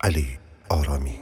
علی آرامی.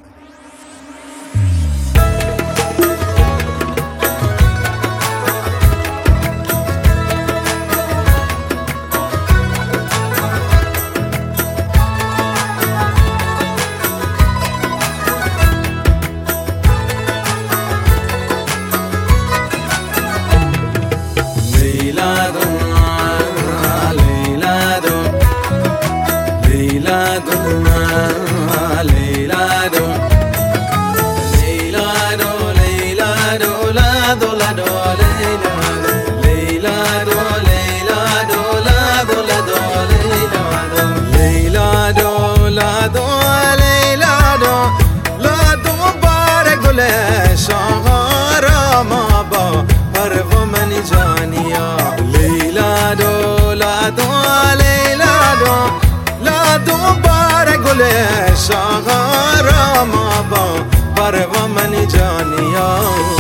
شاغارا ما با پروا من جانیا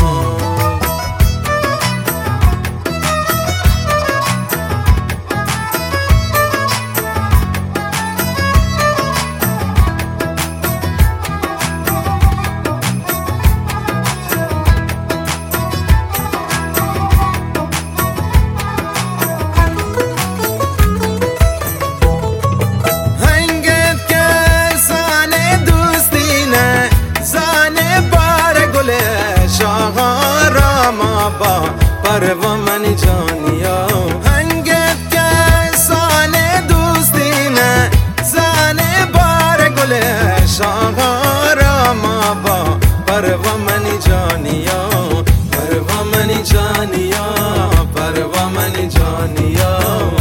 پروا من جانیا هنگت که سان دوستی نه زن بار گل شاغارا ما با پروا من جانیا پروا من جانیا پروا من جانیا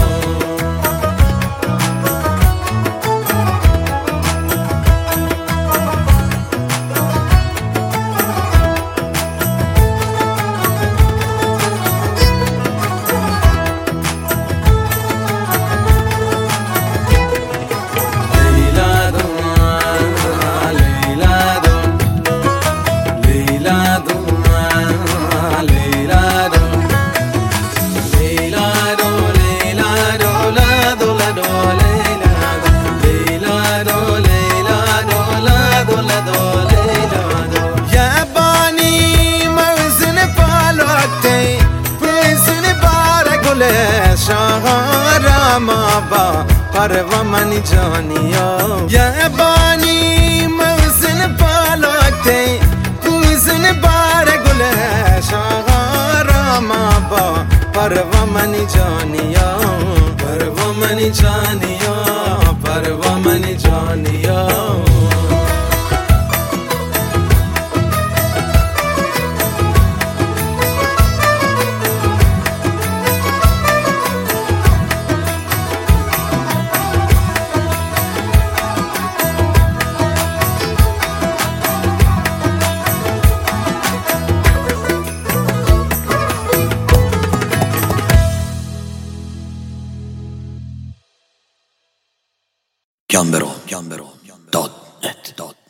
شاغارا ما با پروا من جانیا یه بانی موزن پالاکتی پوزن بار گل شاغارا ما با پروا من جانیا پروا من جانیا پروا من جانیا Gambero.net